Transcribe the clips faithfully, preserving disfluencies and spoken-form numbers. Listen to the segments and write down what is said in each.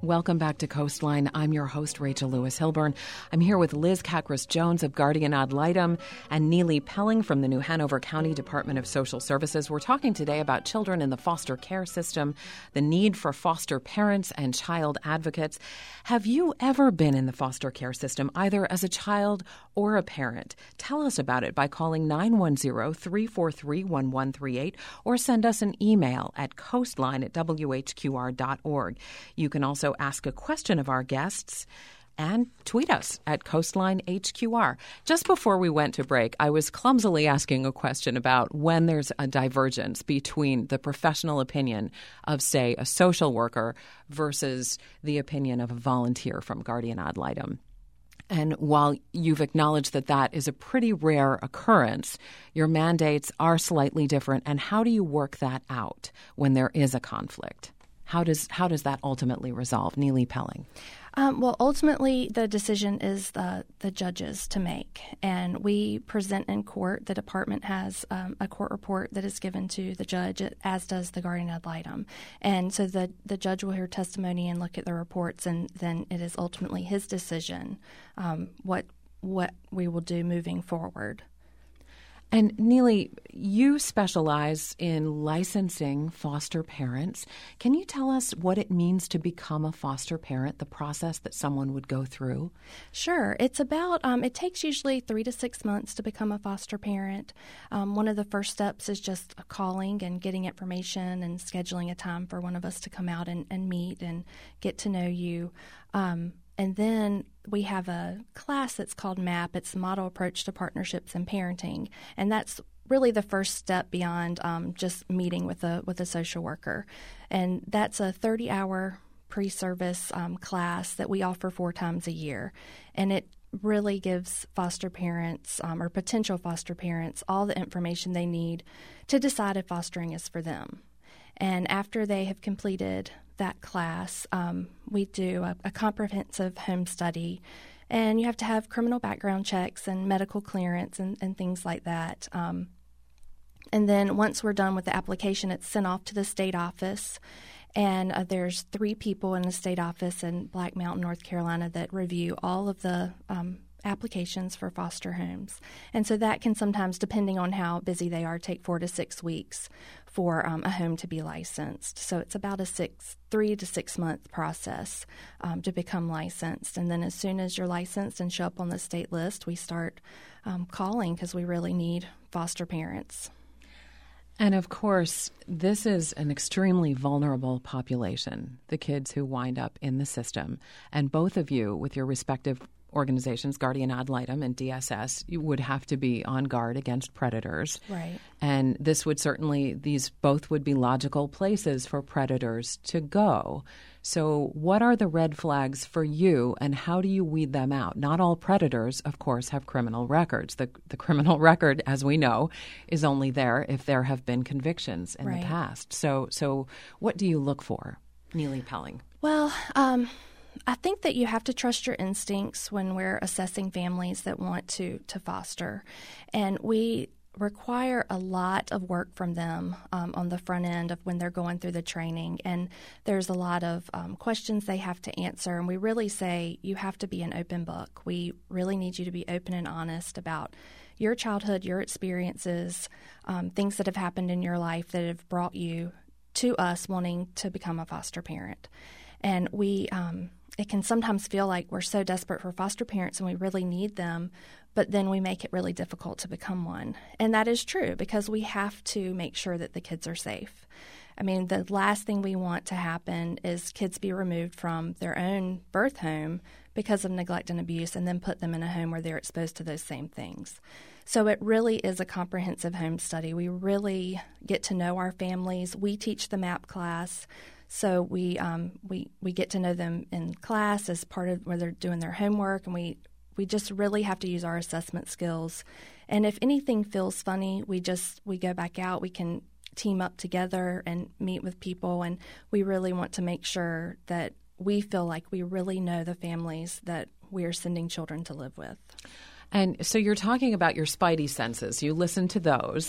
Welcome back to Coastline. I'm your host, Rachel Lewis Hilburn. I'm here with Liz Kakras-Jones of Guardian Ad Litem and Neely Pelling from the New Hanover County Department of Social Services. We're talking today about children in the foster care system, the need for foster parents and child advocates. Have you ever been in the foster care system, either as a child or a parent? Tell us about it by calling nine one zero, three four three, one one three eight or send us an email at coastline at w h q r dot org. You can also ask a question of our guests and tweet us at Coastline H Q R. Just before we went to break, I was clumsily asking a question about when there's a divergence between the professional opinion of, say, a social worker versus the opinion of a volunteer from Guardian Ad Litem. And while you've acknowledged that that is a pretty rare occurrence, your mandates are slightly different. And how do you work that out when there is a conflict? How does how does that ultimately resolve? Neely Pelling. Um, well, ultimately, the decision is the, the judge's to make. And we present in court. The department has um, a court report that is given to the judge, as does the Guardian Ad Litem. And so the, the judge will hear testimony and look at the reports, and then it is ultimately his decision um, what what we will do moving forward. And Neely, you specialize in licensing foster parents. Can you tell us what it means to become a foster parent, the process that someone would go through? Sure. It's about, um, it takes usually three to six months to become a foster parent. Um, one of the first steps is just calling and getting information and scheduling a time for one of us to come out and, and meet and get to know you. Um, And then we have a class that's called MAP. It's Model Approach to Partnerships and Parenting. And that's really the first step beyond um, just meeting with a with a social worker. And that's a thirty-hour pre-service um, class that we offer four times a year. And it really gives foster parents um, or potential foster parents all the information they need to decide if fostering is for them. And after they have completed that class, um, we do a, a comprehensive home study, and you have to have criminal background checks and medical clearance and, and things like that. Um, and then once we're done with the application, it's sent off to the state office, and uh, there's three people in the state office in Black Mountain, North Carolina, that review all of the um, applications for foster homes. And so that can sometimes, depending on how busy they are, take four to six weeks for um, a home to be licensed. So it's about a six, three to six month process um, to become licensed. And then as soon as you're licensed and show up on the state list, we start um, calling because we really need foster parents. And of course, this is an extremely vulnerable population, the kids who wind up in the system. And both of you, with your respective organizations, Guardian Ad Litem and D S S, you would have to be on guard against predators. Right. And this would certainly, these both would be logical places for predators to go. So what are the red flags for you, and how do you weed them out? Not all predators, of course, have criminal records. The, the criminal record, as we know, is only there if there have been convictions in right. the past. So, so what do you look for? Neely Pelling. Well, um... I think that you have to trust your instincts when we're assessing families that want to, to foster. And we require a lot of work from them um, on the front end of when they're going through the training. And there's a lot of um, questions they have to answer. And we really say you have to be an open book. We really need you to be open and honest about your childhood, your experiences, um, things that have happened in your life that have brought you to us wanting to become a foster parent. And we... Um, It can sometimes feel like we're so desperate for foster parents and we really need them, but then we make it really difficult to become one. And that is true because we have to make sure that the kids are safe. I mean, the last thing we want to happen is kids be removed from their own birth home because of neglect and abuse and then put them in a home where they're exposed to those same things. So it really is a comprehensive home study. We really get to know our families. We teach the MAP class. So we um, we we get to know them in class as part of where they're doing their homework, and we, we just really have to use our assessment skills. And if anything feels funny, we just we go back out. We can team up together and meet with people, and we really want to make sure that we feel like we really know the families that we are sending children to live with. And so you're talking about your spidey senses. You listen to those.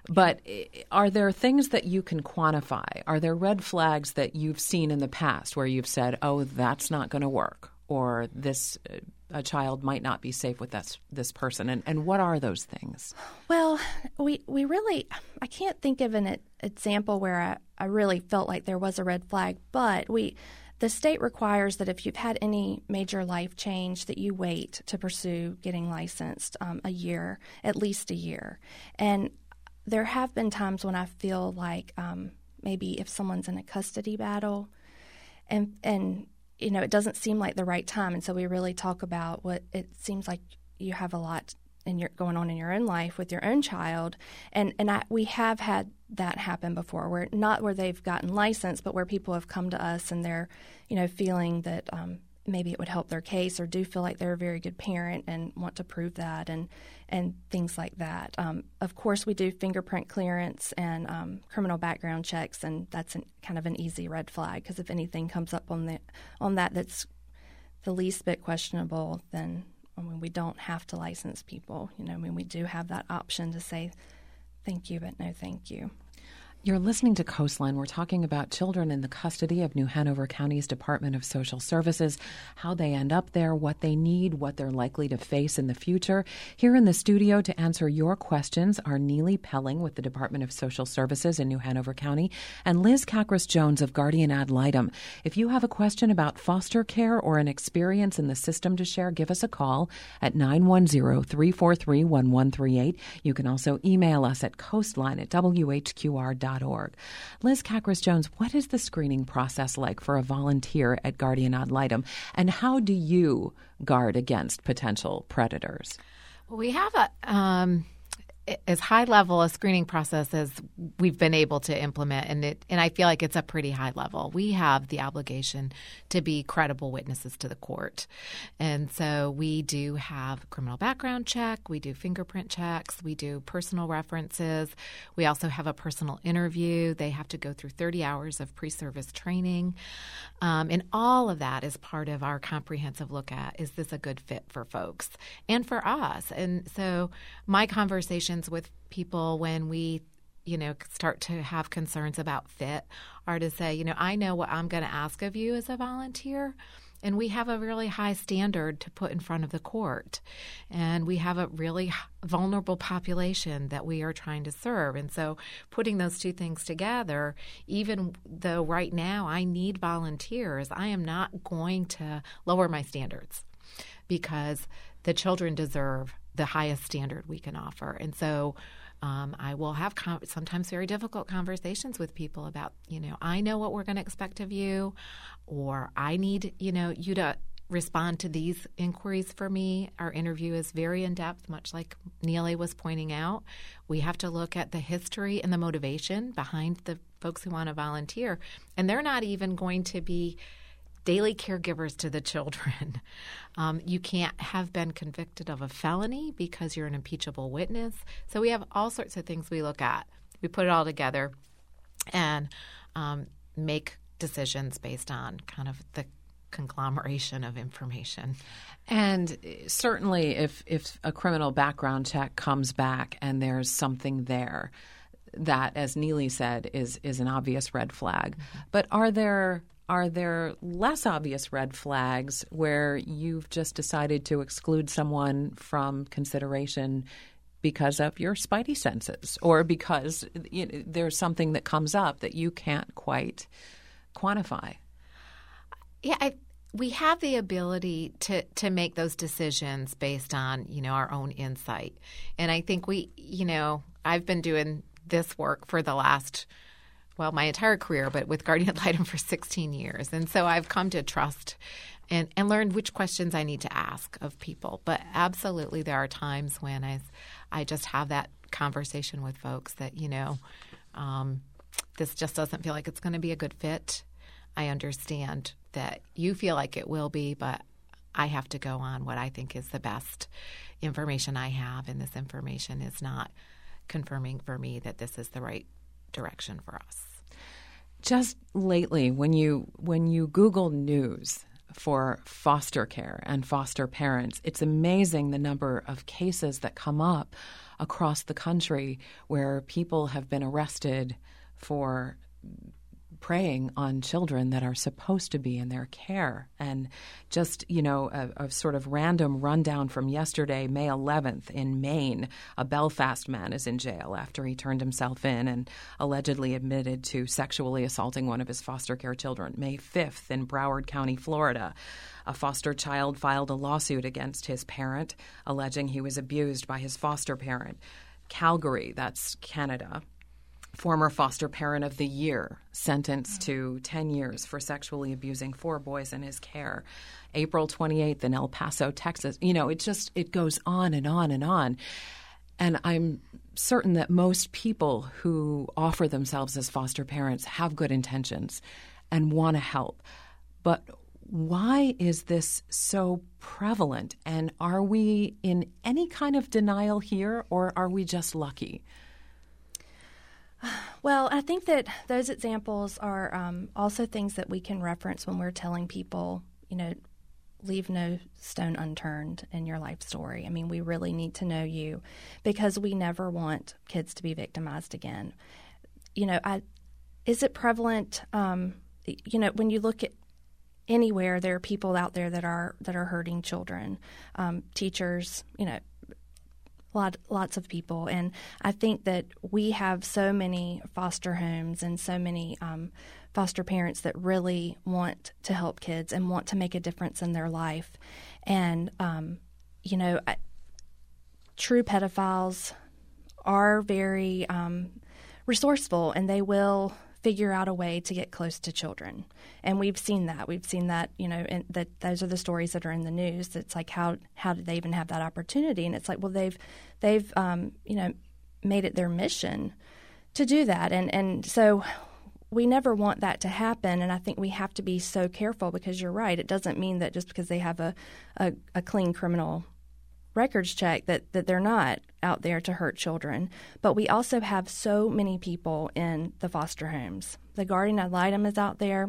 But are there things that you can quantify? Are there red flags that you've seen in the past where you've said, oh, that's not going to work, or this a child might not be safe with this this person? And, and what are those things? Well, we we really – I can't think of an example where I, I really felt like there was a red flag, but we – the state requires that if you've had any major life change that you wait to pursue getting licensed um, a year, at least a year. And there have been times when I feel like um, maybe if someone's in a custody battle and, and, you know, it doesn't seem like the right time. And so we really talk about what it seems like you have a lot in your, going on in your own life with your own child. And, and I, we have had that happen before, where not where they've gotten licensed, but where people have come to us and they're, you know, feeling that um, maybe it would help their case, or do feel like they're a very good parent and want to prove that, and and things like that. Um, of course, we do fingerprint clearance and um, criminal background checks, and that's an, kind of an easy red flag, because if anything comes up on the on that that's the least bit questionable, then I mean, we don't have to license people. You know, I mean, we do have that option to say thank you, but no thank you. You're listening to Coastline. We're talking about children in the custody of New Hanover County's Department of Social Services, how they end up there, what they need, what they're likely to face in the future. Here in the studio to answer your questions are Neely Pelling with the Department of Social Services in New Hanover County and Liz Kakras-Jones of Guardian Ad Litem. If you have a question about foster care or an experience in the system to share, give us a call at nine one zero, three four three, one one three eight. You can also email us at coastline at w h q r dot org. Liz Kakras-Jones, what is the screening process like for a volunteer at Guardian Ad Litem, and how do you guard against potential predators? Well, we have a um, as high level a screening process as we've been able to implement, and it and I feel like it's a pretty high level. We have the obligation to be credible witnesses to the court, and so we do have criminal background check, we do fingerprint checks, we do personal references, we also have a personal interview. They have to go through thirty hours of pre-service training, um, and all of that is part of our comprehensive look at, is this a good fit for folks and for us? And so my conversation with people when we, you know, start to have concerns about fit are to say, you know, I know what I'm going to ask of you as a volunteer, and we have a really high standard to put in front of the court, and we have a really vulnerable population that we are trying to serve. And so putting those two things together, even though right now I need volunteers, I am not going to lower my standards, because the children deserve the highest standard we can offer. And so um, I will have com- sometimes very difficult conversations with people about, you know, I know what we're going to expect of you, or I need, you know, you to respond to these inquiries for me. Our interview is very in-depth, much like Neely was pointing out. We have to look at the history and the motivation behind the folks who want to volunteer. And they're not even going to be daily caregivers to the children. Um, you can't have been convicted of a felony because you're an impeachable witness. So we have all sorts of things we look at. We put it all together and um, make decisions based on kind of the conglomeration of information. And certainly if, if a criminal background check comes back and there's something there that, as Neely said, is, is an obvious red flag. Mm-hmm. But are there... Are there less obvious red flags where you've just decided to exclude someone from consideration because of your spidey senses, or because, you know, there's something that comes up that you can't quite quantify? Yeah, I, we have the ability to, to make those decisions based on, you know, our own insight. And I think we, you know, I've been doing this work for the last – well, my entire career, but with Guardian Ad Litem for sixteen years. And so I've come to trust and, and learned which questions I need to ask of people. But absolutely there are times when I, I just have that conversation with folks that, you know, um, this just doesn't feel like it's going to be a good fit. I understand that you feel like it will be, but I have to go on what I think is the best information I have, and this information is not confirming for me that this is the right direction for us. Just lately, when you when you Google news for foster care and foster parents, it's amazing the number of cases that come up across the country where people have been arrested for preying on children that are supposed to be in their care. And just, you know, a, a sort of random rundown from yesterday, May eleventh in Maine, a Belfast man is in jail after he turned himself in and allegedly admitted to sexually assaulting one of his foster care children. May fifth in Broward County, Florida, a foster child filed a lawsuit against his parent, alleging he was abused by his foster parent. Calgary, that's Canada. Former foster parent of the year sentenced to ten years for sexually abusing four boys in his care. April twenty-eighth in El Paso, Texas. You know, it just it goes on and on and on. And I'm certain that most people who offer themselves as foster parents have good intentions and want to help. But why is this so prevalent? And are we in any kind of denial here, or are we just lucky? Well, I think that those examples are um, also things that we can reference when we're telling people, you know, leave no stone unturned in your life story. I mean, we really need to know you because we never want kids to be victimized again. You know, I, is it prevalent? Um, you know, when you look at anywhere, there are people out there that are that are hurting children, um, teachers, you know, Lot, lots of people. And I think that we have so many foster homes and so many um, foster parents that really want to help kids and want to make a difference in their life. And, um, you know, I, true pedophiles are very um, resourceful, and they will figure out a way to get close to children. And we've seen that. We've seen that, you know, and that those are the stories that are in the news. It's like, how how did they even have that opportunity? And it's like, well, they've, they've um, you know, made it their mission to do that. And, and so we never want that to happen. And I think we have to be so careful because you're right. It doesn't mean that just because they have a, a, a clean criminal records check that, that they're not out there to hurt children. But we also have so many people in the foster homes. The guardian ad litem is out there,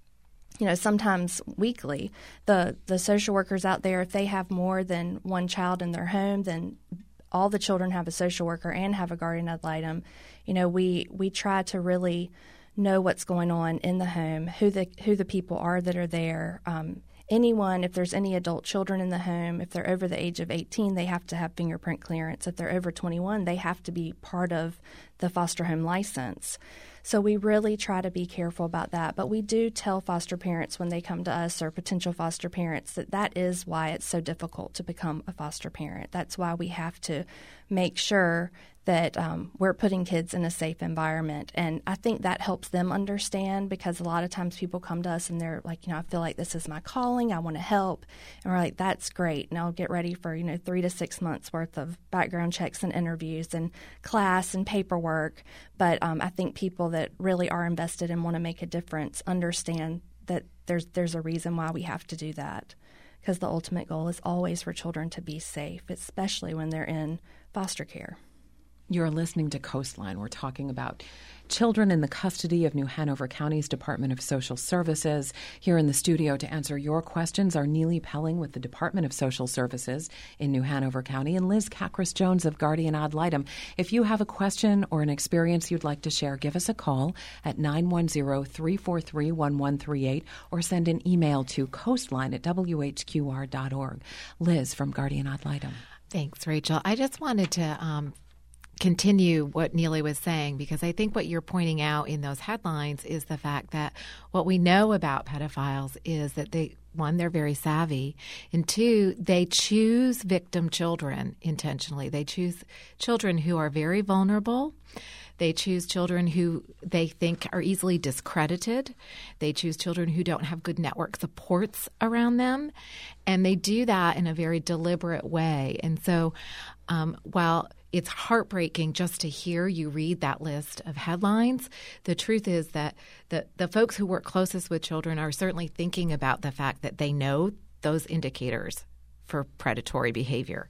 you know, sometimes weekly. The the social workers out there, if they have more than one child in their home, then all the children have a social worker and have a guardian ad litem. You know, we, we try to really know what's going on in the home, who the who the people are that are there. Um, Anyone, if there's any adult children in the home, if they're over the age of eighteen, they have to have fingerprint clearance. If they're over twenty-one, they have to be part of the foster home license. So we really try to be careful about that. But we do tell foster parents when they come to us, or potential foster parents, that that is why it's so difficult to become a foster parent. That's why we have to make sure that um, we're putting kids in a safe environment. And I think that helps them understand, because a lot of times people come to us and they're like, you know, I feel like this is my calling. I want to help. And we're like, that's great. And I'll get ready for, you know, three to six months worth of background checks and interviews and class and paperwork. But um, I think people that really are invested and want to make a difference understand that there's there's a reason why we have to do that, because the ultimate goal is always for children to be safe, especially when they're in foster care. You're listening to Coastline. We're talking about children in the custody of New Hanover County's Department of Social Services. Here in the studio to answer your questions are Neely Pelling with the Department of Social Services in New Hanover County and Liz Kakris-Jones of Guardian Ad Litem. If you have a question or an experience you'd like to share, give us a call at nine one zero, three four three, one one three eight or send an email to coastline at w h q r dot org. Liz from Guardian Ad Litem. Thanks, Rachel. I just wanted to um, continue what Neely was saying, because I think what you're pointing out in those headlines is the fact that what we know about pedophiles is that they, one, they're very savvy, and two, they choose victim children intentionally. They choose children who are very vulnerable. They choose children who they think are easily discredited. They choose children who don't have good network supports around them. And they do that in a very deliberate way. And so um, while it's heartbreaking just to hear you read that list of headlines, the truth is that the, the folks who work closest with children are certainly thinking about the fact that they know those indicators for predatory behavior,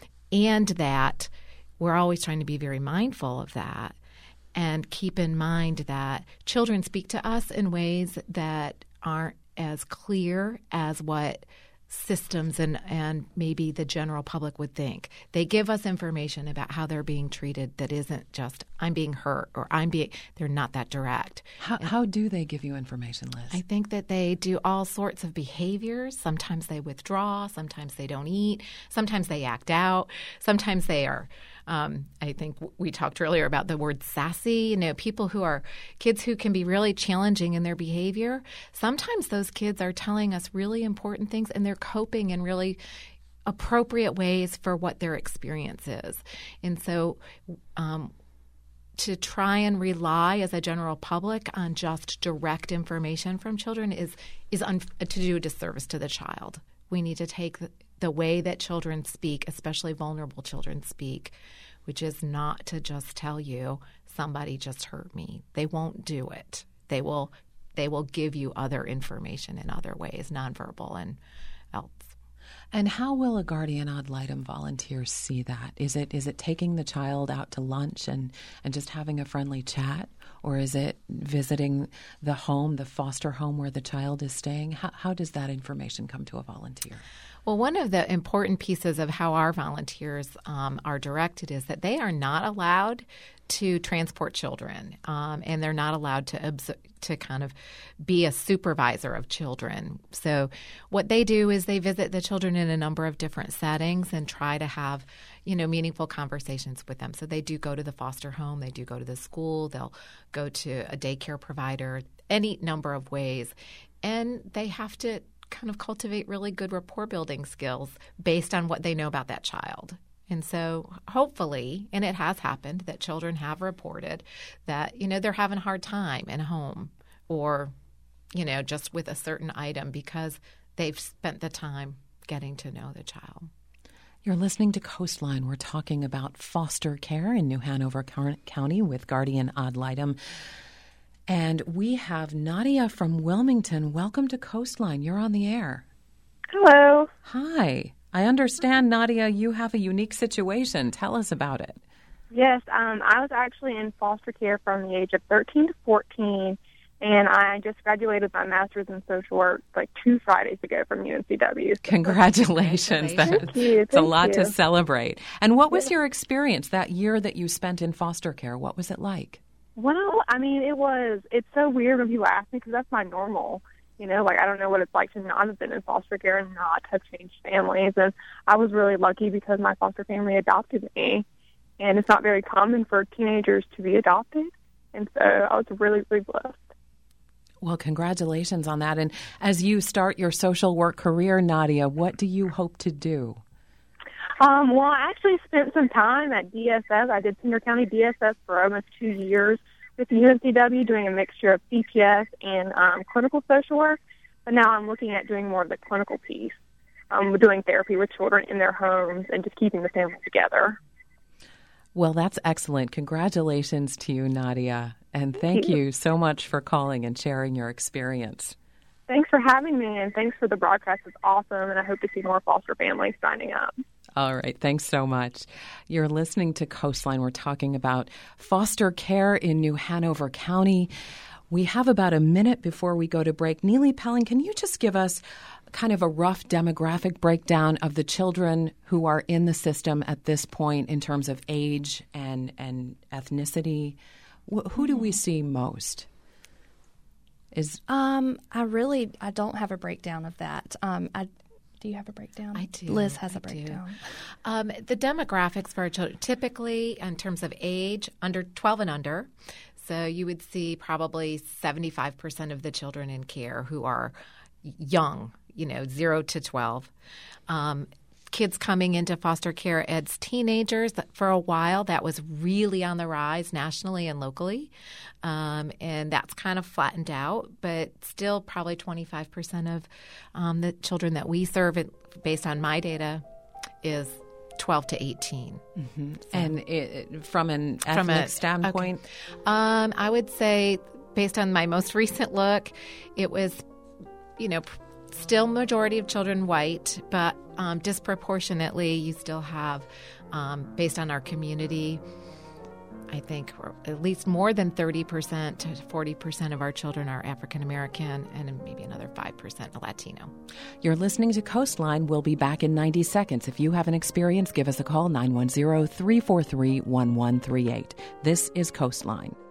and that we're always trying to be very mindful of that. And keep in mind that children speak to us in ways that aren't as clear as what systems and, and maybe the general public would think. They give us information about how they're being treated that isn't just, I'm being hurt or I'm being, they're not that direct. How, how do they give you information, Liz? I think that they do all sorts of behaviors. Sometimes they withdraw. Sometimes they don't eat. Sometimes they act out. Sometimes they are, um, I think we talked earlier about the word sassy. You know, people who are, kids who can be really challenging in their behavior. Sometimes those kids are telling us really important things and they're coping in really appropriate ways for what their experience is. And so um, to try and rely as a general public on just direct information from children is is un- to do a disservice to the child. We need to take the, the way that children speak, especially vulnerable children speak, which is not to just tell you somebody just hurt me. They won't do it. They will they will give you other information in other ways, nonverbal and else. And how will a guardian ad litem volunteer see that? Is it is it taking the child out to lunch and, and just having a friendly chat? Or is it visiting the home, the foster home where the child is staying? How, how does that information come to a volunteer? Well, one of the important pieces of how our volunteers um, are directed is that they are not allowed to transport children, um, and they're not allowed to obs- to kind of be a supervisor of children. So what they do is they visit the children in a number of different settings and try to have, you know, meaningful conversations with them. So they do go to the foster home, they do go to the school, they'll go to a daycare provider, any number of ways, and they have to kind of cultivate really good rapport building skills based on what they know about that child. And so hopefully, and it has happened, that children have reported that, you know, they're having a hard time in home or, you know, just with a certain item because they've spent the time getting to know the child. You're listening to Coastline. We're talking about foster care in New Hanover County with Guardian Ad Litem. And we have Nadia from Wilmington. Welcome to Coastline. You're on the air. Hello. Hi. I understand, Nadia, you have a unique situation. Tell us about it. Yes, um, I was actually in foster care from the age of thirteen to fourteen, and I just graduated my master's in social work like two Fridays ago from U N C W. Congratulations. Congratulations. That's, Thank you. it's a Thank lot you. to celebrate. And what was your experience that year that you spent in foster care? What was it like? Well, I mean, it was, it's so weird when people ask me because that's my normal. You know, like I don't know what it's like to not have been in foster care and not have changed families. And I was really lucky because my foster family adopted me. And it's not very common for teenagers to be adopted. And so I was really, really blessed. Well, congratulations on that. And as you start your social work career, Nadia, what do you hope to do? Um, well, I actually spent some time at D S S. I did Pender County D S S for almost two years. With the U N C W, doing a mixture of C P S and um, clinical social work, but now I'm looking at doing more of the clinical piece. Um, we're doing therapy with children in their homes and just keeping the family together. Well, that's excellent. Congratulations to you, Nadia, and thank, thank you. you so much for calling and sharing your experience. Thanks for having me, and thanks for the broadcast. It's awesome, and I hope to see more foster families signing up. All right. Thanks so much. You're listening to Coastline. We're talking about foster care in New Hanover County. We have about a minute before we go to break. Neely Pelling, can you just give us kind of a rough demographic breakdown of the children who are in the system at this point in terms of age and, and ethnicity? Who do we see most? Is um, I really I don't have a breakdown of that. Um, I. Do you have a breakdown? I do. Liz has I a breakdown. Um, the demographics for our children, typically in terms of age, under twelve and under. So you would see probably seventy-five percent of the children in care who are young, you know, zero to twelve. Um, kids coming into foster care as teenagers, for a while that was really on the rise nationally and locally. Um, and that's kind of flattened out, but still probably twenty-five percent of um, the children that we serve, based on my data, is twelve to eighteen. Mm-hmm. So, and it, from an ethnic from a, standpoint? Okay. Um, I would say, based on my most recent look, it was, you know, still majority of children white, but um, disproportionately you still have, um, based on our community, I think at least more than thirty percent to forty percent of our children are African American, and maybe another five percent Latino. You're listening to Coastline. We'll be back in ninety seconds. If you have an experience, give us a call, nine one zero, three four three, one one three eight. This is Coastline.